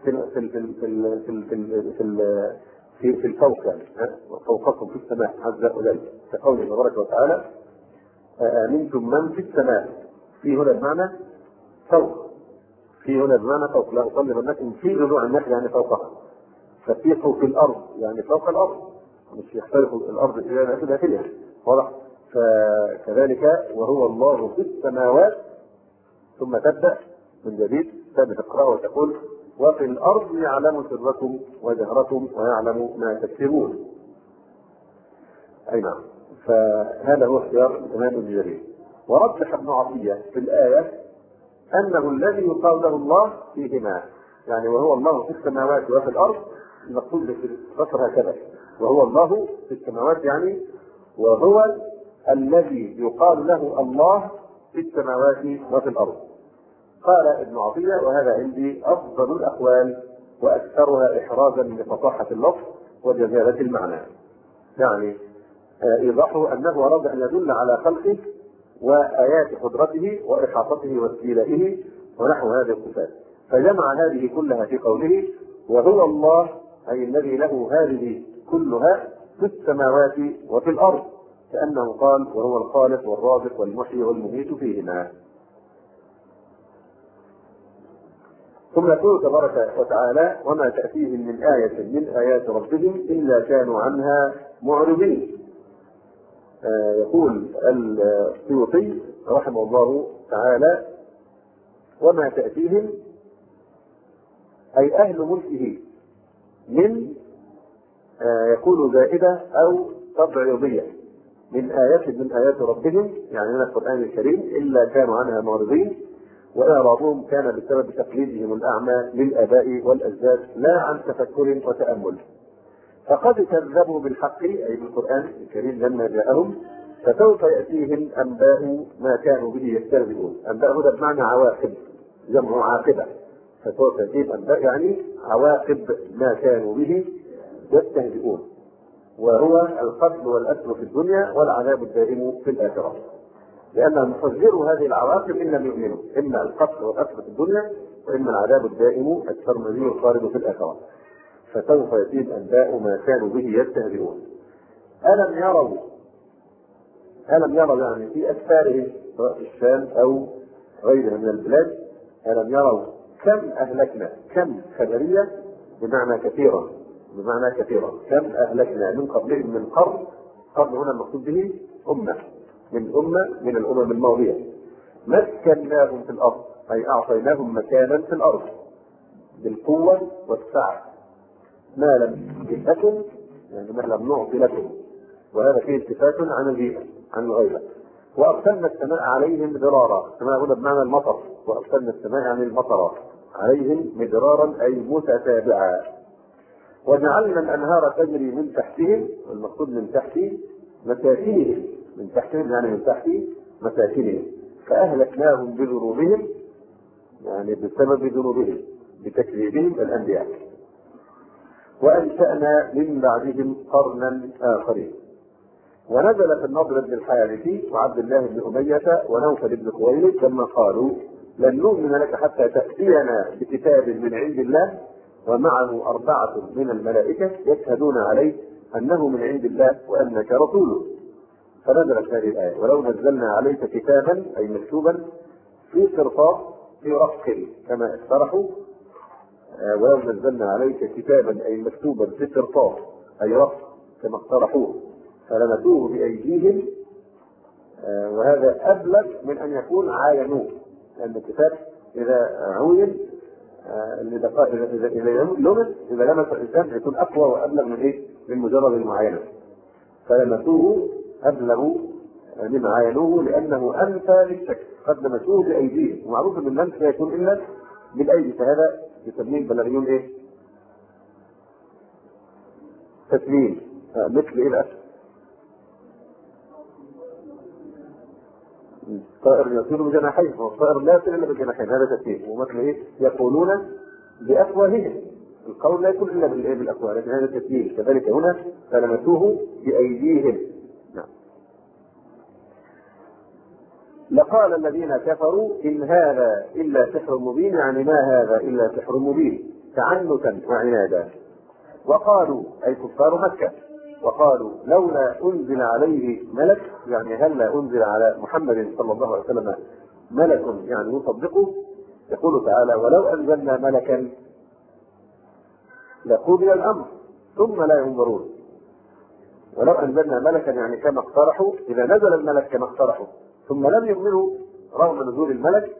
في الفوق، يعني فوقكم في السماء عز وجل، كقوله تبارك وتعالى أأمنتم من في السماء، في هنا بمعنى فوق، لا أصلبنكم في جذوع النخل يعني فوقها، فسيحوا في الأرض يعني فوق الأرض، مش يختلف الأرض إلى داخلها، واضح؟ فكذلك وهو الله في السماوات، ثم تبدأ من جديد تقرأ وتقول وفي الأرض يعلم سركم وجهركم ويعلم ما تكسبون. أي نعم. فهذا هو اختيار الإمام ابن جرير. ورجح ابن عطية في الآية أنه الذي يقال له الله فيهما، يعني وهو الله في السماوات وفي الأرض، المقصود بفسر هكذا وهو الله في السماوات يعني وهو الذي يقال له الله في السماوات وفي الأرض. قال ابن عطية وهذا عندي أفضل الأقوال وأكثرها إحرازا من فصاحة اللفظ وجزالة المعنى، يعني إيضاحه أنه أراد أن يدل على خلقه وآيات قدرته وإحاطته واستيلائه ونحو هذه الصفات، فجمع هذه كلها في قوله وهو الله، أي الذي له هذه كلها في السماوات وفي الأرض، كأنه قال وهو الخالق والرازق والمحيي والمميت فيهما. ثم يقول تبارك وتعالى وما تأتيهم من آية من آيات ربهم إلا كانوا عنها معرضين. يقول السيوطي رحمه الله تعالى وما تأتيهم أي أهل ملكه من يكون زائدة أو تبعيضية من آيات من آيات ربهم، يعني من القرآن الكريم، إلا كانوا عنها معرضين، وإعراضهم كان بسبب تقليدهم الأعمى للآباء والأجداد لا عن تفكر وتأمل. فقد كذبوا بالحق أي بالقرآن الكريم لما جاءهم، فسوف يأتيهم أنباء ما كانوا به يستهزئون. أنباء هذا بمعنى عواقب، جمع عاقبة، فسوف يأتيهم أنباء يعني عواقب ما كانوا به يستهزئون، وهو القتل والأسر في الدنيا والعذاب الدائم في الآخرة، لأنهم يحذروا هذه العواقب إن لم يؤمنوا، إما القتل والأسر في الدنيا وإما العذاب الدائم السرمدي الخالد في الآخرة، فسوف يأتيهم أنباء ما كانوا به يستهزئون. ألم يروا يعني في أسفارهم سواء في الشام أو غيرها من البلاد، ألم يروا كم أهلكنا، كم خبرية بمعنى كثيرا، كم أهلكنا من قبلهم من قرن، قرن هنا المقصود به أمة من الأمم الماضية، مكناهم في الأرض أي أعطيناهم مكانا في الأرض بالقوة والسعة، ما لم نجد لكم يعني ما لم نعطي لكم، وهذا فيه التفات عن الغيبة. وأرسلنا السماء عليهم مدرارا، السماء هنا بمعنى المطر، وأرسلنا السماء يعني المطر عليهم مدرارا أي متتابعا، وجعلنا الأنهار تجري من تحتهم، المقصود من تحت مساكنهم، من تحتهم يعني من تحت مساكنهم، فأهلكناهم بذنوبهم، يعني بسبب ذنوبهم بتكذيبهم الأنبياء، وأنشأنا من بعدهم قرنا آخرين. ونزل في النضر بن الحارث وعبد الله بن أمية ونوفل بن خويلد لما قالوا لن نؤمن لك حتى تأتينا بكتاب من عند الله ومعه 4 من الملائكة يشهدون عليه أنه من عند الله وأنك رسوله. فنزلت هذه الآية: ولو نزلنا عليك كتابا أي مكتوبا في قرطاس في رق كما اقترحوا، ولو نزلنا عليك كتابا أي مكتوبا في قرطاس أي رق كما اقترحوه فلمسوه بأيديهم، وهذا أبلغ من أن يكون عاينوه، لأن الكتاب إذا عوين إذا لمس الإنسان يكون أقوى وأبلغ من إيه؟ من مجرد المعاينة. فلمسوه أبلغ من عاينوه لأنه أنفى للشك، قد لمسوه بأيديهم، ومعروف أن اللمس لا يكون إلا بالأيدي، فهذا يسميه البلاغيون إيه؟ تسليم، مثل إيه بقى؟ طائر يطير بجناحيه، والطائر لا يطير الا بجناحين، هذا تسليم. ومثل ايه؟ يقولون بافواههم، القول لا يكون الا بالافواه، لكن هذا تسليم. كذلك هنا فلمسوه بايديهم. نعم. لقال الذين كفروا ان هذا الا سحر مبين، يعني ما هذا الا سحر مبين، تعنتا وعنادا. وقالوا اي كفار مكه، وقالوا لولا أنزل عليه ملك، يعني هل أنزل على محمد صلى الله عليه وسلم ملك يعني يصدقه. يقول تعالى: ولو أنزلنا ملكا لقضي الأمر ثم لا ينظرون. ولو أنزلنا ملكا يعني كما اقترحوا، إذا نزل الملك كما اقترحوا ثم لم يؤمنوا رغم نزول الملك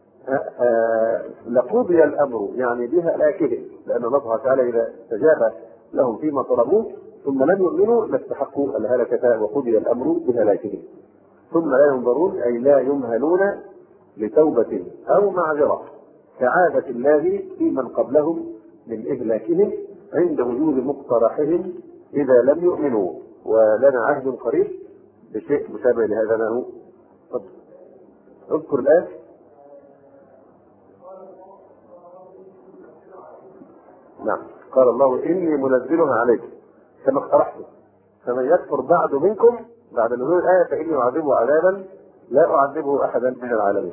لقضي الأمر يعني بهلاكهم، لأن الله تعالى إذا استجاب لهم فيما طلبوه ثم لم يؤمنوا لاستحقوا الهلكة وقضي الأمر بهلاكهم. ثم لا ينظرون أي لا يمهلون لتوبة أو معذرة، كعادة الله في من قبلهم من إهلاكهم عند وجود مقترحهم إذا لم يؤمنوا. ولنا عهد قريب بشيء مشابه لهذا. ما هو؟ اذكر الآن. نعم. قال الله: إني منزلها عليكم كما اقترحتم فمن يكفر بعد منكم بعد نزول الآية فإني أعذبه عذابا لا أعذبه أحدا من العالمين.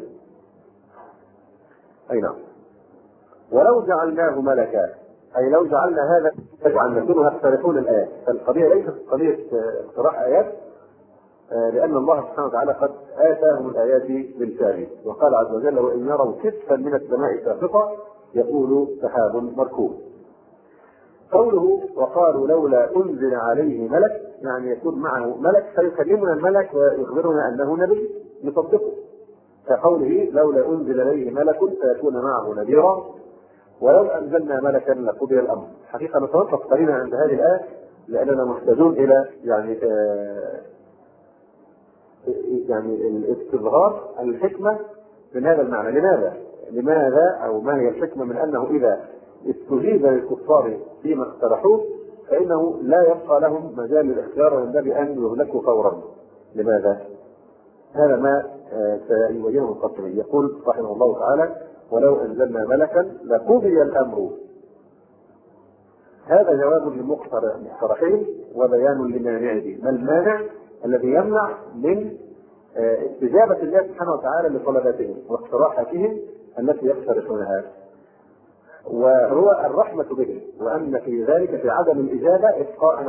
أي نعم. ولو جعلناه ملكا أي لو جعلنا هذا أن نكونوا يقترحون الآيات، فالقضية ليست قضية اقتراح آيات، لأن الله سبحانه وتعالى قد آتاهم الآيات بالفعل. وقال عز وجل: وإن يروا كسفا من السماء ساقطا يقول سحاب مركوب. قوله وقالوا لولا أنزل عليه ملك يعني يكون معه ملك فيكلمنا الملك ويخبرنا أنه نبي نصدقه، كقوله لولا أنزل عليه ملك فيكون معه نذيرا ولو أنزلنا ملكا لقضي الأمر. حقيقة نتوقف قليلا عند هذه الآية لأننا محتاجون إلى يعني الاستظهار الحكمة من هذا المعنى. لماذا أو ما هي الحكمة من أنه إذا استجيب للكفار فيما اقترحوه فإنه لا يبقى لهم مجال الاختيار وينبغي أن يهلكوا فورا؟ لماذا؟ هذا ما سيبينه القرطبي. يقول رحمه الله تعالى: ولو أنزلنا ملكا لقضي الأمر. هذا جواب للمقترحين وبيان لمانعه. ما المانع الذي يمنع من استجابة الله سبحانه وتعالى لطلباتهم واقتراحاتهم التي يقترحونها؟ وهو الرحمة بهم، وأن في ذلك في عدم الإجابة إبقاء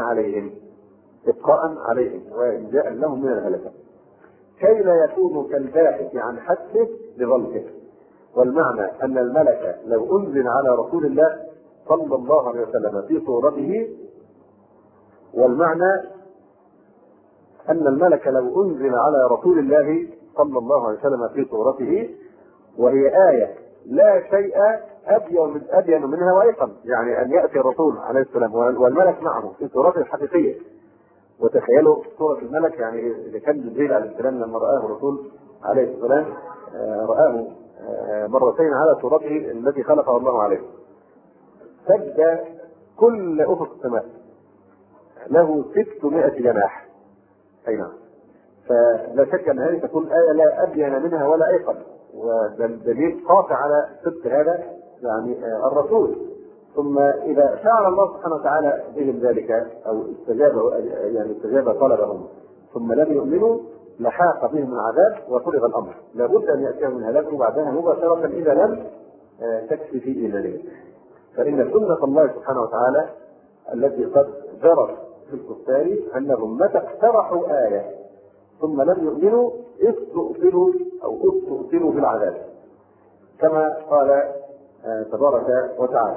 عليهم وإنجاء لهم من الهلكة، كي لا يكونوا كالباحث عن حدثه بظلمه. والمعنى أن الملك لو أنزل على رسول الله صلى الله عليه وسلم في صورته، والمعنى أن الملك لو أنزل على رسول الله صلى الله عليه وسلم في صورته وهي آية لا شيء أبين منها وأيقن، يعني أن يأتي الرسول عليه السلام والملك معه في صورته الحقيقية. وتخيلوا صورة الملك، يعني إذا كان جبريل عليه السلام لما رآه الرسول عليه السلام رآه مرتين على صورته التي خلقها الله عليه، سجد كل افق السماء له 600 جناح. اي نعم. فلا شك ان هذه تكون آية لا أبين منها ولا أيقن، ودليل قاطع على صدق هذا يعني الرسول. ثم إذا فعل الله سبحانه وتعالى بهم ذلك أو استجاب طلبهم ثم لم يؤمنوا لحاق بهم العذاب وفرغ الأمر، لابد أن يأتيهم الهلاك بعدها مباشرة إذا لم تكفي في إيمانهم. فإن سنة الله سبحانه وتعالى التي قد جرت في الكفار أنهم متى اقترحوا آية ثم لم يؤمنوا استؤثروا بالعذاب، كما قال تبارك وتعالى: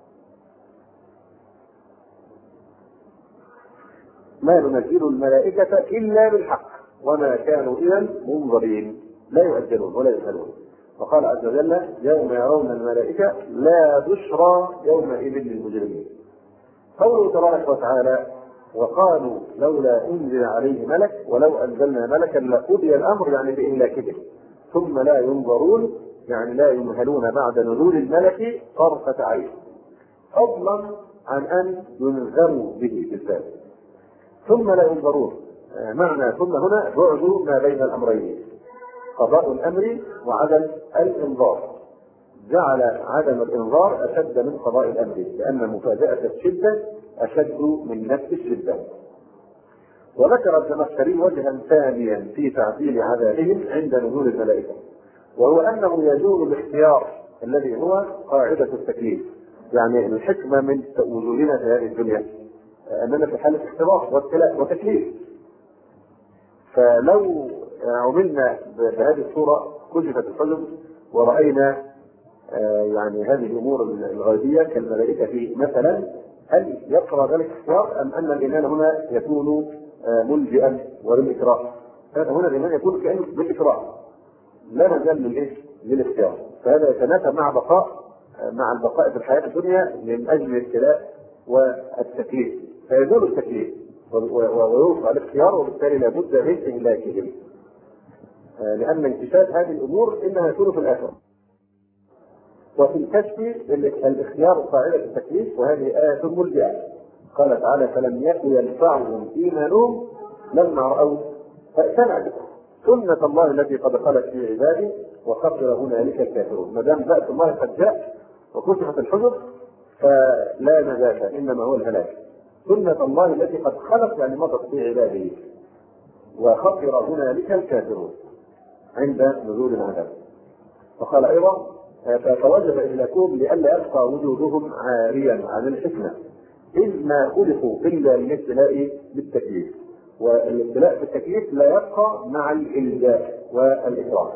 ما ننزل الملائكة إلا بالحق وما كانوا إذا منظرين، لا يؤجلون ولا يسألون. وقال عز وجل: يوم يرون الملائكة لا بشرى يومئذ للمجرمين. قوله تبارك وتعالى: وقالوا لولا أنزل عليه ملك ولو أنزلنا ملكا لقضي الأمر، يعني بإهلاكهم، ثم لا ينظرون، يعني لا يمهلون بعد نزول الملك طرفة عين، فضلا عن أن ينذروا به بالذات. ثم لا ينظرون، معنى ثم هنا بعد ما بين الأمرين، قضاء الأمر وعدم الإنذار، جعل عدم الإنذار أشد من قضاء الأمر، لأن مفاجأة الشدة أشد من نفس الشدة. وذكر الزمخشري وجها ثانيا في تعديل عذابهم عند نزول الملائكة، وهو أنه يجوز الاختيار الذي هو قاعدة التكليف. يعني الحكمة من وجودنا في هذه الدنيا أننا في حالة اختبار وابتلاء وتكليف، فلو عملنا بهذه الصورة كشفت الحجب ورأينا يعني هذه الأمور الغيبية كالملائكة في مثلا، هل يقرأ ذلك اختيار أم أن الإيمان هنا يكون ملجئا وللإكراه؟ هنا الإيمان يكون كأنه بالإكراه، لا نزال للاختيار. فهذا يتنافى مع البقاء في الحياة الدنيا من أجل الابتلاء والتكليف، فيزول التكليف ويوقع الاختيار، وبالتالي لابد من إهلاكهم، لأن انتشار هذه الأمور إنها يكون في الآخرة. وفي الكشف الاختيار قاعدة التكليف، وهذه آية ملجئة. قال تعالى: فلم يكن ينفعهم إيمانهم لما رأوا بأسنا. سنة الله التي قد خلت في عباده وخسر هنالك الكافرون. ما دام بأس الله قد جاء وكشفت الحجب فلا نجاة، إنما هو الهلاك. سنة الله التي قد خلت يعني مضت في عباده وخسر هنالك الكافرون عند نزول العذاب. وقال أيضا: فوجب إهلاكهم لئلا يبقى وجودهم عاريا عن الحكمة، إذ ما خلقوا إلا للابتلاء بالتكليف، والابتلاء بالتكليف لا يبقى مع الإلجاء والإكراه.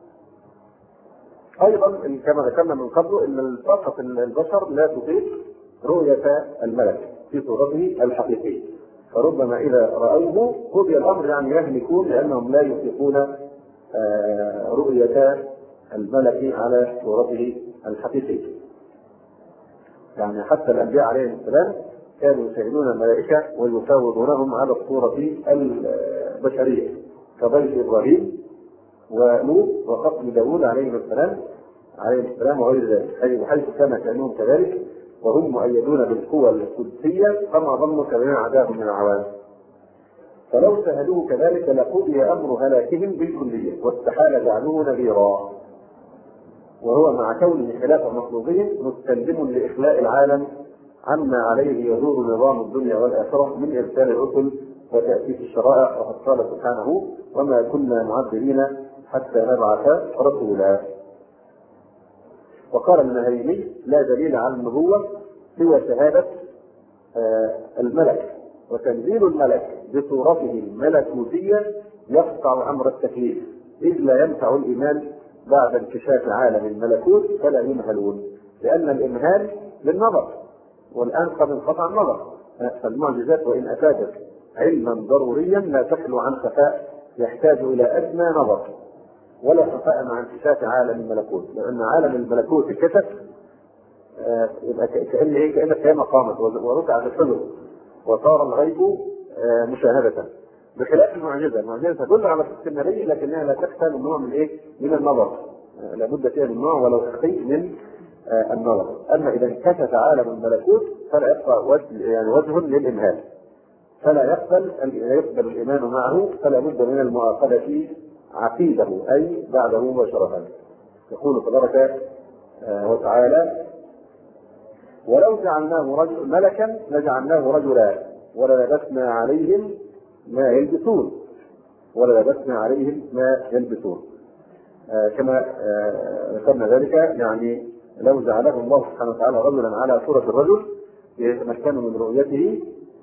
أيضا كما ذكرنا من قبل أن طاقة البشر لا تطيق رؤية الملك في صورته الحقيقية، فربما إذا رأوه قضي الأمر، يعني يهلكون لأنهم لا يطيقون رؤية الملك على صورته الحقيقية. يعني حتى الأنبياء عليهم السلام كانوا يشاهدون الملائكة ويفاوضونهم على الصورة البشرية، كضيف إبراهيم ولوط وقتل داوود عليه السلام وغير ذلك، حيث كان كأنهم كذلك وهم مؤيدون بالقوى القدسية، فما ظنوا كبير عذاب من العوام. فلو شاهدوه كذلك لقضي أمر هلاكهم بالكلية واستحال جعلوه نذيرا، وهو مع كونه خلاف مطلوبهم مستلزم لإخلاء العالم عما عليه يدور نظام الدنيا والآخرة من إرسال الرسل وتأسيس الشرائع. وقد قال سبحانه: وما كنا معذبين حتى نبعث رسولا. وقال النهيمي: لا دليل على النبوة سوى شهادة الملك، وتنزيل الملك بصورته الملكوتية يقطع أمر التكليف، إذ لا ينفع الإيمان بعد انكشاف عالم الملكوت فلا يمهلون، لأن الإمهال للنظر، والآن قد انقطع النظر، فالمعجزات وإن أفادت علما ضروريا لا تخلو عن خفاء يحتاج إلى أدنى نظر، ولا خفاء مع انكشاف عالم الملكوت، لأن عالم الملكوت انكشف يبقى كأنك كما قامت ورفعت الحجب وصار الغيب مشاهدة، بخلاف المعجزة تدل على صدق النبي لكنها لا تخفى من نوع من النظر، لابد فيها من نوع ولو خفي من النظر. أما إذا انكشف عالم الملكوت فلا يبقى وجه للإمهال، فلا يقبل الإيمان معه، فلا بد من المؤاخذة عقيده أي بعده مباشرة. يقول تبارك وتعالى: ولو جعلناه ملكا لجعلناه رجلا وللبسنا عليهم ما يلبسون، وللبسنا عليهم ما يلبسون. كما ذكرنا ذلك، يعني لو جعله الله سبحانه وتعالى رجلا على صورة الرجل يتمكن من رؤيته،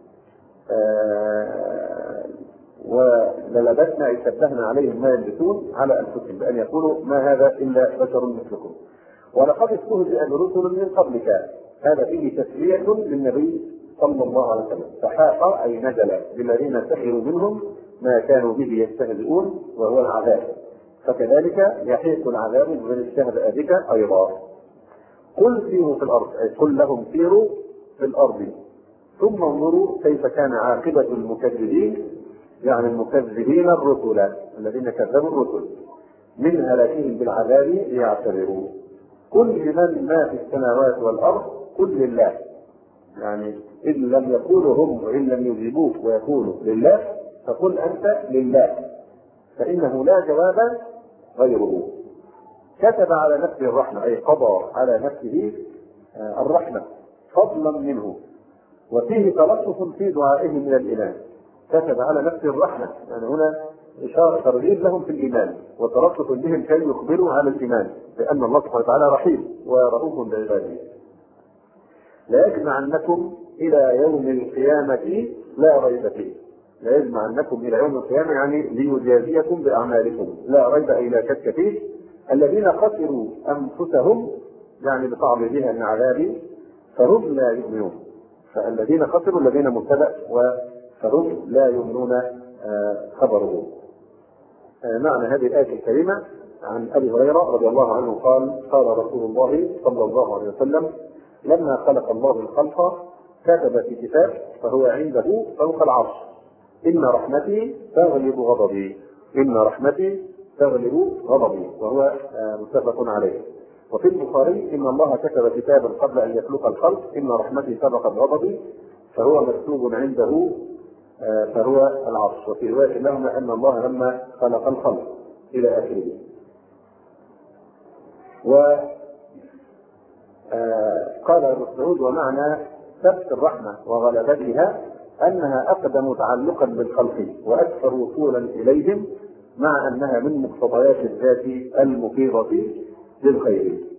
وللبسنا أي شبهنا عليهم ما يلبسون على أنفسهم بأن يقولوا ما هذا إلا بشر مثلكم. ولقد استهزئ برسل من قبلك، هذا فيه تسلية للنبي صلى الله عليه وسلم. فحاق أي نزل بالذين سخروا منهم ما كانوا به يستهزئون وهو العذاب، فكذلك يحيق العذاب بمن استهزأ بك أيضا. قل سيروا في الأرض، أي قل لهم سيروا في الأرض ثم انظروا كيف كان عاقبة المكذبين، يعني المكذبين الرسل الذين كذبوا الرسل، من هلاكهم بالعذاب ليعتبروا. قل لمن ما في السماوات والأرض قل لله، يعني إن لم يقولوا هم وإن لم يجيبوك ويقولوا لله فقل أنت لله، فإنه لا جواب غيره. كتب على نفسه الرحمة، أي قضى على نفسه الرحمة فضلا منه، وفيه تلطف في دعائهم من الإيمان. كتب على نفسه الرحمة، يعني هنا إشارة ترغيب لهم في الإيمان وتلطف بهم كي يقبلوا على الإيمان، لأن الله سبحانه وتعالى رحيم ورؤوف بعباده. لا يجمعنكم إلى يوم القيامة لا ريب فيه، لا يجمعنكم إلى يوم القيامة يعني ليجازيكم بأعمالكم، لا ريب أي لا شك فيه. الذين خسروا أنفسهم يعني بتعريضها من عذاب فهم لا يؤمنون، فالذين خسروا الذين مبتدأ فهم لا يؤمنون خبره. معنى هذه الآية الكريمة عن أبي هريرة رضي الله عنه قال: قال رسول الله صلى الله عليه وسلم: لما خلق الله الخلق كتب في كتاب فهو عنده فوق العرش: إن رحمتي تغلب غضبي، إن رحمتي تغلب غضبي، وهو متفق عليه. وفي البخاري: إن الله كتب كتابا قبل أن يخلق الخلق إن رحمتي سبقت غضبي، فهو مكتوب عنده فهو العرش. وفي رواية لهما أن الله لما خلق الخلق إلى آخره. وقال ابن مسعود: ومعنى ثبت الرحمة وغلبتها أنها أقدم تعلقا بالخلق وأكثر وصولا إليهم، مع أنها من مقتضيات الذات المفيضة للخير.